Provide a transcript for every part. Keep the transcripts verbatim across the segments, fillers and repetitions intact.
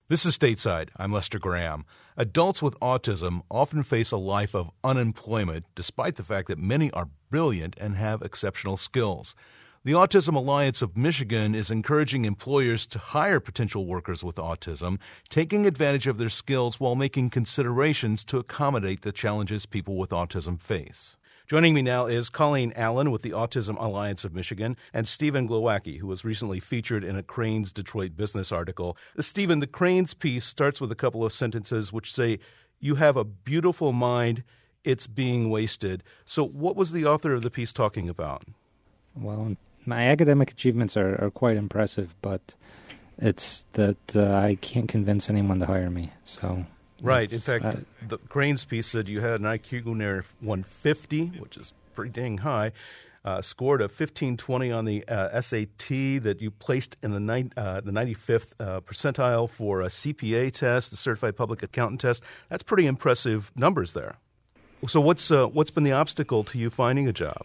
This is Stateside. I'm Lester Graham. Adults with autism often face a life of unemployment, despite the fact that many are brilliant and have exceptional skills. The Autism Alliance of Michigan is encouraging employers to hire potential workers with autism, taking advantage of their skills while making considerations to accommodate the challenges people with autism face. Joining me now is Colleen Allen with the Autism Alliance of Michigan and Stephen Glowacki, who was recently featured in a Crain's Detroit Business article. Stephen, the Crain's piece starts with a couple of sentences which say, "You have a beautiful mind, it's being wasted." So what was the author of the piece talking about? Well, my academic achievements are, are quite impressive, but it's that uh, I can't convince anyone to hire me, so... Right. In fact, uh, the Crain's piece said you had an I Q near one fifty, which is pretty dang high, uh, scored a fifteen twenty on the uh, S A T, that you placed in the, ni- uh, the ninety-fifth uh, percentile for a C P A test, the Certified Public Accountant test. That's pretty impressive numbers there. So what's uh, what's been the obstacle to you finding a job?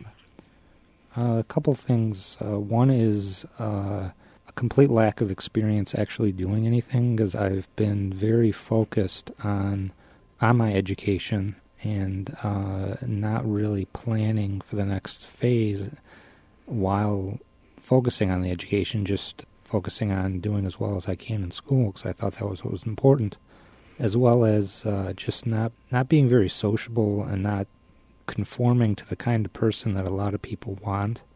Uh, a couple things. Uh, one is... Uh, complete lack of experience actually doing anything, because I've been very focused on on my education and uh, not really planning for the next phase while focusing on the education, just focusing on doing as well as I can in school, because I thought that was what was important, as well as uh, just not, not being very sociable and not conforming to the kind of person that a lot of people want.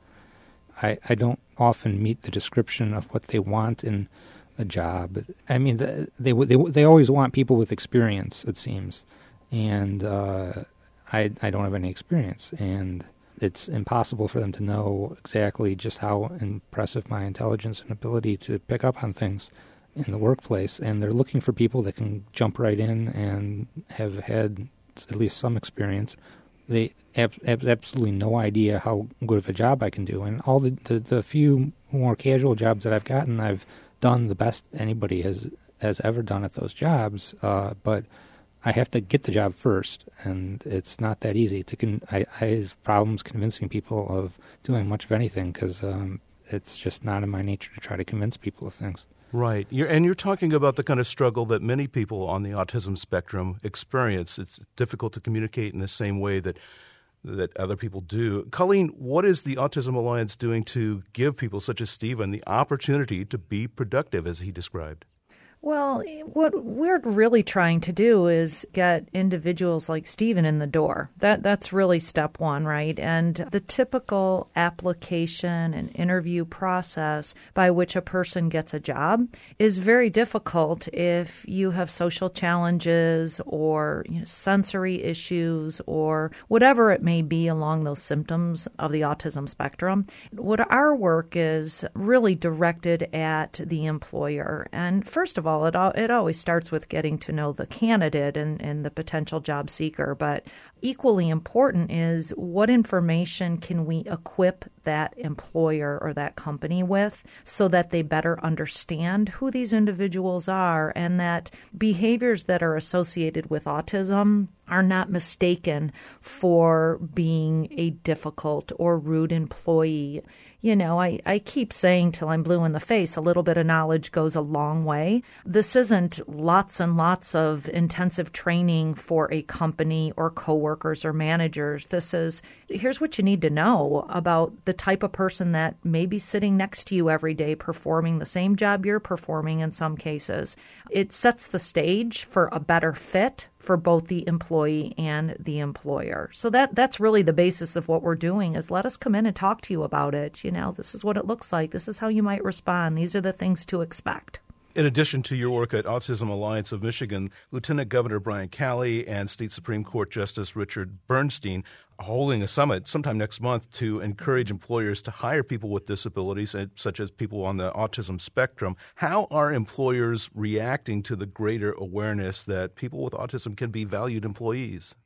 I, I don't often meet the description of what they want in a job. I mean, the, they they they always want people with experience, it seems, and uh, I I don't have any experience, and it's impossible for them to know exactly just how impressive my intelligence and ability to pick up on things in the workplace. And they're looking for people that can jump right in and have had at least some experience. They have, have absolutely no idea how good of a job I can do. And all the, the, the few more casual jobs that I've gotten, I've done the best anybody has has ever done at those jobs. Uh, but I have to get the job first, and it's not that easy. To con- I, I have problems convincing people of doing much of anything, because um, it's just not in my nature to try to convince people of things. Right. You're, and you're talking about the kind of struggle that many people on the autism spectrum experience. It's difficult to communicate in the same way that that other people do. Colleen, what is the Autism Alliance doing to give people such as Stephen the opportunity to be productive, as he described? Well, what we're really trying to do is get individuals like Stephen in the door. That that's really step one, right? And the typical application and interview process by which a person gets a job is very difficult if you have social challenges or, you know, sensory issues or whatever it may be along those symptoms of the autism spectrum. What our work is really directed at the employer. And first of all, It, all, it always starts with getting to know the candidate and, and the potential job seeker. But equally important is what information can we equip that employer or that company with so that they better understand who these individuals are, and that behaviors that are associated with autism are not mistaken for being a difficult or rude employee. You know, I, I keep saying till I'm blue in the face, a little bit of knowledge goes a long way. This isn't lots and lots of intensive training for a company or coworkers or managers. This is, here's what you need to know about the type of person that may be sitting next to you every day performing the same job you're performing in some cases. It sets the stage for a better fit for both the employee and the employer. So that that's really the basis of what we're doing, is let us come in and talk to you about it. You know, this is what it looks like. This is how you might respond. These are the things to expect. In addition to your work at Autism Alliance of Michigan, Lieutenant Governor Brian Calley and State Supreme Court Justice Richard Bernstein are holding a summit sometime next month to encourage employers to hire people with disabilities, such as people on the autism spectrum. How are employers reacting to the greater awareness that people with autism can be valued employees?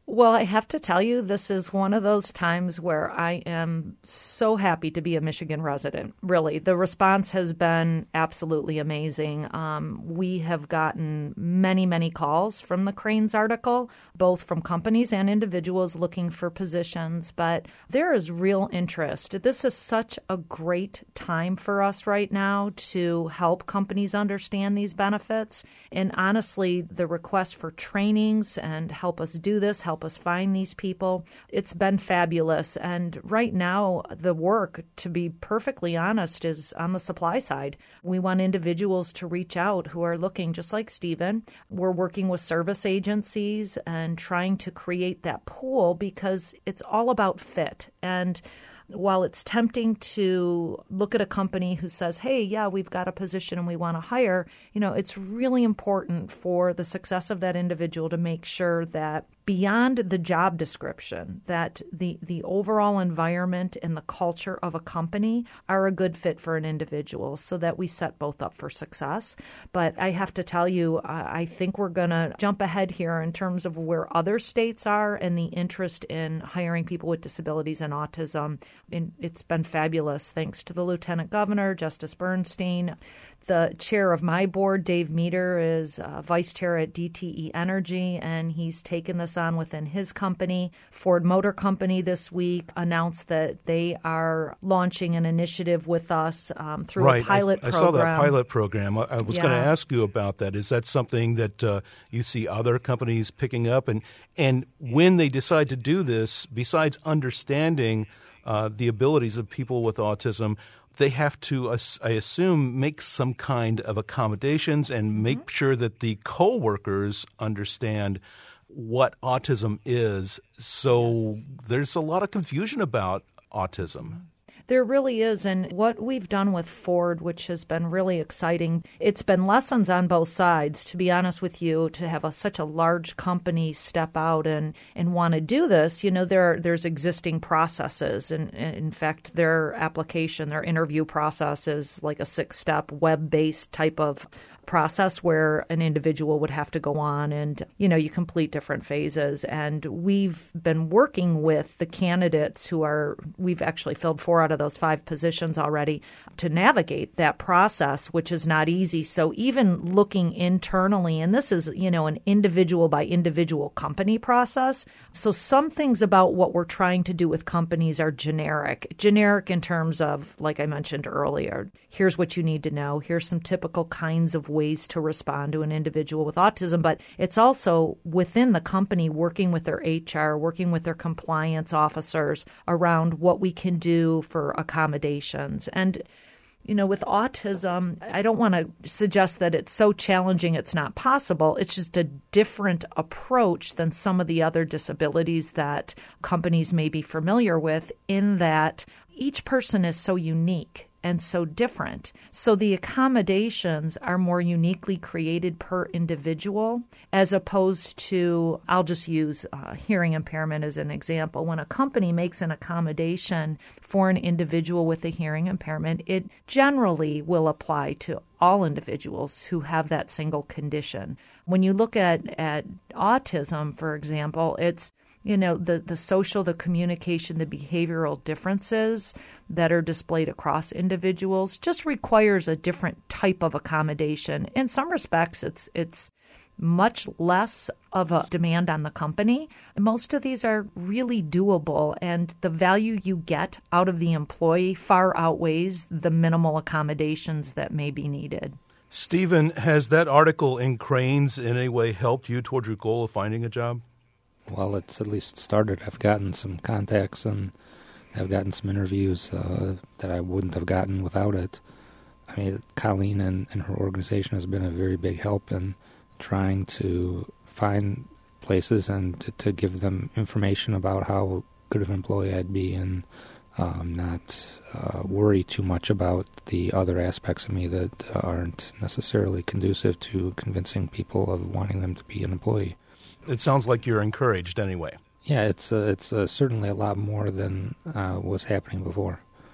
Well, I have to tell you, this is one of those times where I am so happy to be a Michigan resident. Really, the response has been absolutely amazing. Um, we have gotten many, many calls from the Crain's article, both from companies and individuals looking for positions. But there is real interest. This is such a great time for us right now to help companies understand these benefits. And honestly, the request for trainings and help us do this, help us find these people. It's been fabulous. And right now, the work, to be perfectly honest, is on the supply side. We want individuals to reach out who are looking, just like Stephen. We're working with service agencies and trying to create that pool because it's all about fit. And while it's tempting to look at a company who says, hey, yeah, we've got a position and we want to hire, you know, it's really important for the success of that individual to make sure that beyond the job description, that the, the overall environment and the culture of a company are a good fit for an individual so that we set both up for success. But I have to tell you, I think we're going to jump ahead here in terms of where other states are and the interest in hiring people with disabilities and autism. And it's been fabulous, thanks to the Lieutenant Governor, Justice Bernstein. The chair of my board, Dave Meter, is uh, vice chair at D T E Energy, and he's taken this on within his company. Ford Motor Company this week announced that they are launching an initiative with us um, through right. a pilot I, program. I saw that pilot program. I, I was yeah. going to ask you about that. Is that something that uh, you see other companies picking up? And, and when they decide to do this, besides understanding uh, the abilities of people with autism, they have to, I assume, make some kind of accommodations and make mm-hmm. sure that the coworkers understand what autism is. So yes. there's a lot of confusion about autism. There really is. And what we've done with Ford, which has been really exciting, it's been lessons on both sides, to be honest with you, to have a, such a large company step out and, and want to do this. You know, there there's existing processes. And in fact, their application, their interview process is like a six-step web-based type of process where an individual would have to go on and, you know, you complete different phases. And we've been working with the candidates who are, we've actually filled four out of those five positions already to navigate that process, which is not easy. So even looking internally, and this is, you know, an individual by individual company process. So some things about what we're trying to do with companies are generic, generic in terms of, like I mentioned earlier, here's what you need to know. Here's some typical kinds of ways to respond to an individual with autism, but it's also within the company working with their H R, working with their compliance officers around what we can do for accommodations. And, you know, with autism, I don't want to suggest that it's so challenging it's not possible. It's just a different approach than some of the other disabilities that companies may be familiar with, in that each person is so unique and so different. So the accommodations are more uniquely created per individual, as opposed to, I'll just use uh, hearing impairment as an example. When a company makes an accommodation for an individual with a hearing impairment, it generally will apply to all individuals who have that single condition. When you look at, at autism, for example, it's, you know, the, the social, the communication, the behavioral differences that are displayed across individuals just requires a different type of accommodation. In some respects, it's it's much less of a demand on the company. Most of these are really doable, and the value you get out of the employee far outweighs the minimal accommodations that may be needed. Stephen, has that article in Crain's in any way helped you toward your goal of finding a job? Well, it's at least started. I've gotten some contacts and I've gotten some interviews uh, that I wouldn't have gotten without it. I mean, Colleen and, and her organization has been a very big help in trying to find places and to, to give them information about how good of an employee I'd be, and um, not uh, worry too much about the other aspects of me that aren't necessarily conducive to convincing people of wanting them to be an employee. It sounds like you're encouraged anyway. Yeah, it's uh, it's uh, certainly a lot more than uh, was happening before.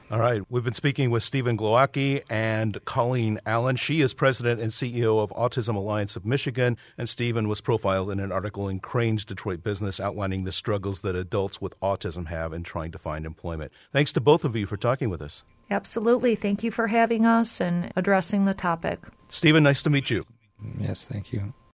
All right. We've been speaking with Stephen Glowacki and Colleen Allen. She is president and C E O of Autism Alliance of Michigan, and Stephen was profiled in an article in Crain's Detroit Business outlining the struggles that adults with autism have in trying to find employment. Thanks to both of you for talking with us. Absolutely. Thank you for having us and addressing the topic. Stephen, nice to meet you. Yes, thank you.